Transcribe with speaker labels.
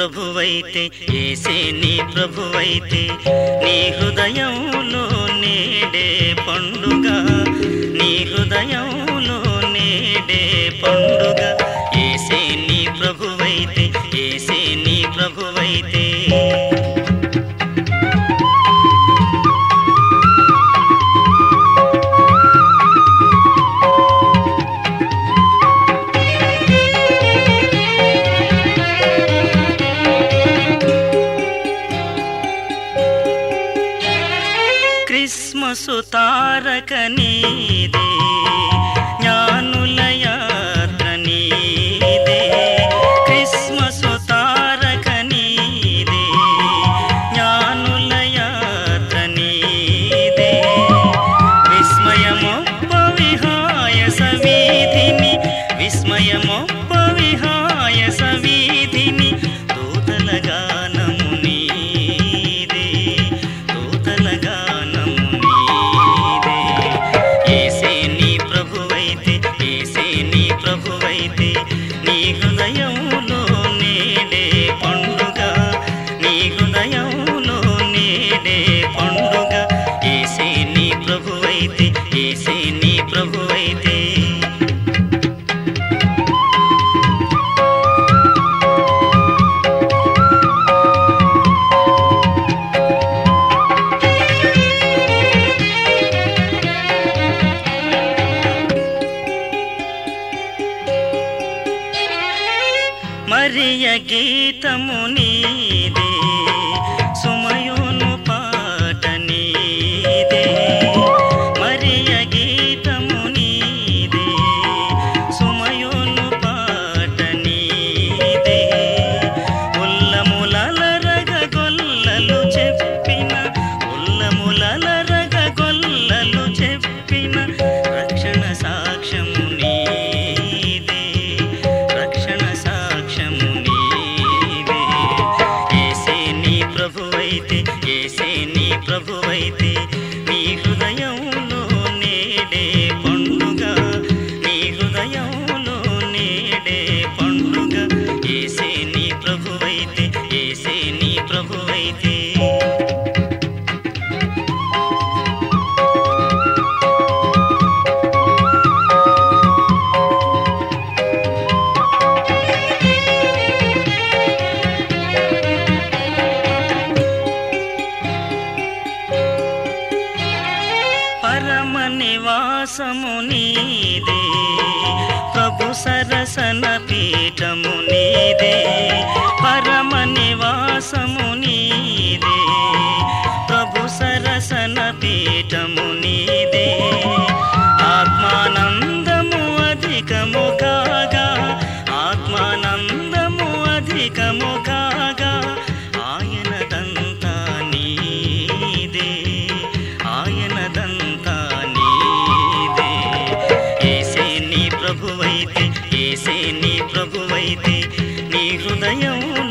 Speaker 1: ప్రభువైతే యేసే నీ ప్రభువైతే నీ హృదయంలో నేడే పండుగ నీ హృదయంలో నేడే పండుగ యేసే నీ ప్రభువైతే యేసే నీ ప్రభువైతే క్రిస్మసు తారక నీదే జ్ఞానుల యాత్ర నీదే క్రిస్మసు తారక నీదే జ్ఞానుల యాత్ర నీదే విస్మయమొప్ప విహాయస వీధిని విస్మయమొప్ప విహాయస వీధిని దూతల గానము నీదే దూతల గానము నీదే యేసే నీ ప్రభువైతే యేసే నీ ప్రభువైతే నీ హృదయంలో నేడే పండుగ నీ హృదయంలో నేడే పండుగ యేసే నీ ప్రభువైతే యేసే నీ ప్రభువైతే మరియ గీతము నీదే సుమయోను పాట నీదే మరియ గీతము నీదే సుమయోను పాట నీదే ఉల్లములలరగ గొల్లలు చెప్పిన ఉల్లములలరగ గొల్లలు చెప్పిన రక్షణ సాక్ష్యము నీదే రక్షణ సాక్ష్యము నీదే యేసే నీ ప్రభువైతే యేసే నీ ప్రభువైతే నీ హృదయంలో నేడే పండుగ నీ హృదయంలో నేడే పండుగ యేసే నీ ప్రభువైతే యేసే నీ ప్రభువైతే పరమ నివాసము నీదే ప్రభు సరసన పీఠము నీదే పరమ నివాసము నీదే ప్రభు సరసన పీఠము నీదే ఆత్మానందము అధికము కాగా ఆత్మానందము అధికము కాగా ఆయనదంతా నీదే ఆయనదంతా నీదే యేసే నీ ప్రభువైతే యేసే నీ ప్రభువైతే నీ హృదయం